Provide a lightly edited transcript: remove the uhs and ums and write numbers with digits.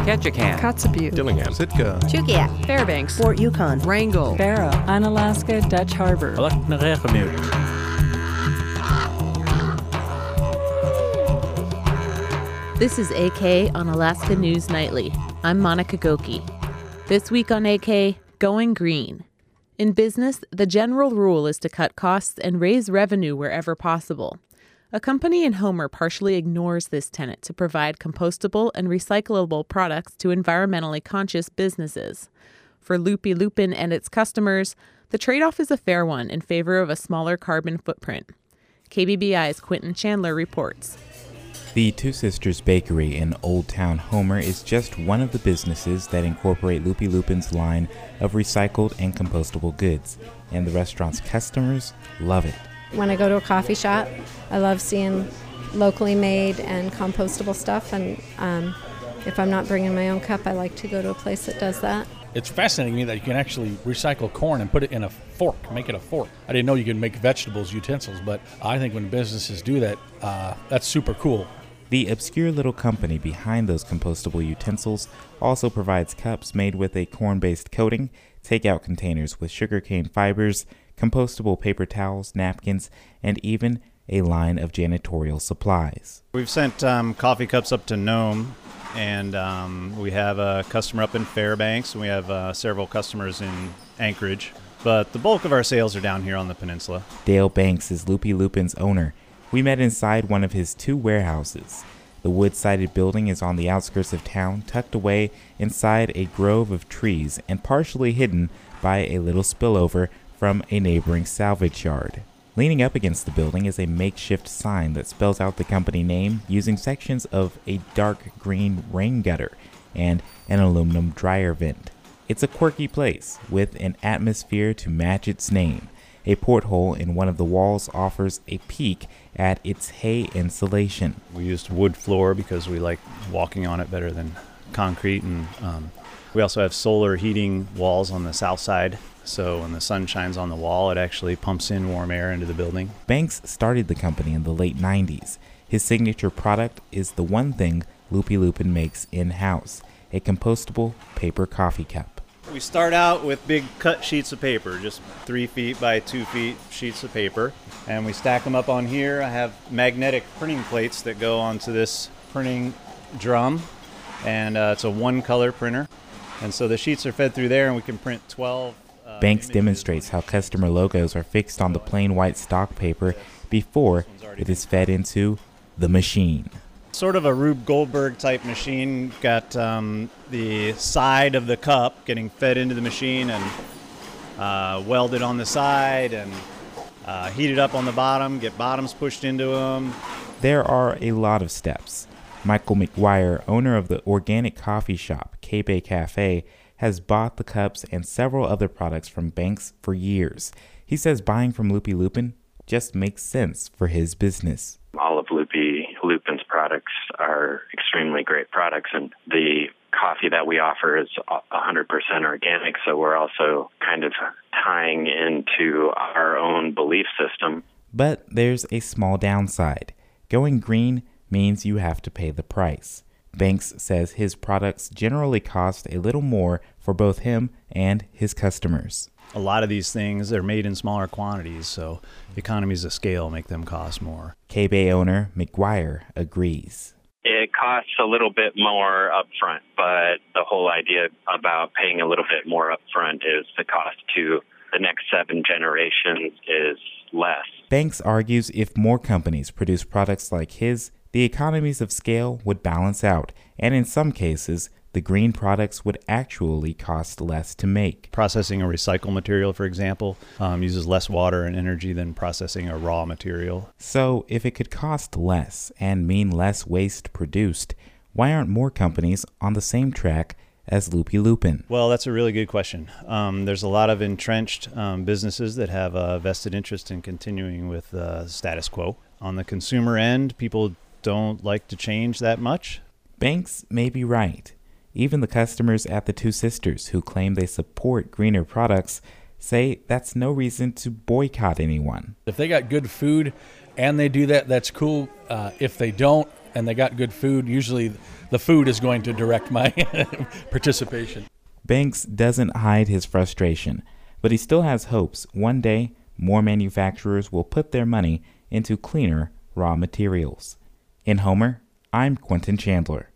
Ketchikan, Kotzebue, Dillingham, Sitka, Chugiak, Fairbanks, Fort Yukon, Wrangell, Barrow, Unalaska, Dutch Harbor, This is AK on Alaska News Nightly. I'm Monica Goki. This week on AK, going green. In business, the general rule is to cut costs and raise revenue wherever possible. A company in Homer partially ignores this tenet to provide compostable and recyclable products to environmentally conscious businesses. For Loopy Lupin and its customers, the trade-off is a fair one in favor of a smaller carbon footprint. KBBI's Quentin Chandler reports. The Two Sisters Bakery in Old Town Homer is just one of the businesses that incorporate Loopy Lupin's line of recycled and compostable goods, and the restaurant's customers love it. When I go to a coffee shop, I love seeing locally made and compostable stuff, and if I'm not bringing my own cup, I like to go to a place that does that. It's fascinating to me that you can actually recycle corn and put it in a fork, make it a fork. I didn't know you could make vegetables utensils, but I think when businesses do that, that's super cool. The obscure little company behind those compostable utensils also provides cups made with a corn-based coating, takeout containers with sugarcane fibers, compostable paper towels, napkins, and even a line of janitorial supplies. We've sent coffee cups up to Nome, and we have a customer up in Fairbanks, and we have several customers in Anchorage. But the bulk of our sales are down here on the peninsula. Dale Banks is Loopy Lupin's owner. We met inside one of his two warehouses. The wood-sided building is on the outskirts of town, tucked away inside a grove of trees and partially hidden by a little spillover from a neighboring salvage yard. Leaning up against the building is a makeshift sign that spells out the company name using sections of a dark green rain gutter and an aluminum dryer vent. It's a quirky place with an atmosphere to match its name. A porthole in one of the walls offers a peek at its hay insulation. We used wood floor because we like walking on it better than concrete, and we also have solar heating walls on the south side, so when the sun shines on the wall, it actually pumps in warm air into the building. Banks started the company in the late 90s. His signature product is the one thing Loopy Lupin makes in-house, a compostable paper coffee cup. We start out with big cut sheets of paper, just 3 feet by 2 feet sheets of paper, and we stack them up on here. I have magnetic printing plates that go onto this printing drum, and it's a one-color printer, and so the sheets are fed through there, and we can print 12 Banks demonstrates how customer logos are fixed on the plain white stock paper before it is fed into the machine. Sort of a Rube Goldberg type machine. Got the side of the cup getting fed into the machine and welded on the side and heated up on the bottom, get bottoms pushed into them. There are a lot of steps. Michael McGuire, owner of the organic coffee shop K-Bay Cafe, has bought the cups and several other products from Banks for years. He says buying from Loopy Lupin just makes sense for his business. All of Loopy Lupin's products are extremely great products, and the coffee that we offer is 100% organic, so we're also kind of tying into our own belief system. But there's a small downside. Going green means you have to pay the price. Banks says his products generally cost a little more for both him and his customers. A lot of these things are made in smaller quantities, so economies of scale make them cost more. K-Bay owner McGuire agrees. It costs a little bit more upfront, but the whole idea about paying a little bit more upfront is the cost to the next 7 generations is less. Banks argues if more companies produce products like his, the economies of scale would balance out, and in some cases, the green products would actually cost less to make. Processing a recycled material, for example, uses less water and energy than processing a raw material. So, if it could cost less and mean less waste produced, why aren't more companies on the same track as Loopy Lupin? Well, that's a really good question. There's a lot of entrenched businesses that have a vested interest in continuing with the status quo. On the consumer end, people don't like to change that much. Banks may be right. Even the customers at the Two Sisters who claim they support greener products say that's no reason to boycott anyone. If they got good food and they do that, that's cool. If they don't, and they got good food, usually the food is going to direct my participation. Banks doesn't hide his frustration, but he still has hopes one day more manufacturers will put their money into cleaner raw materials. In Homer, I'm Quentin Chandler.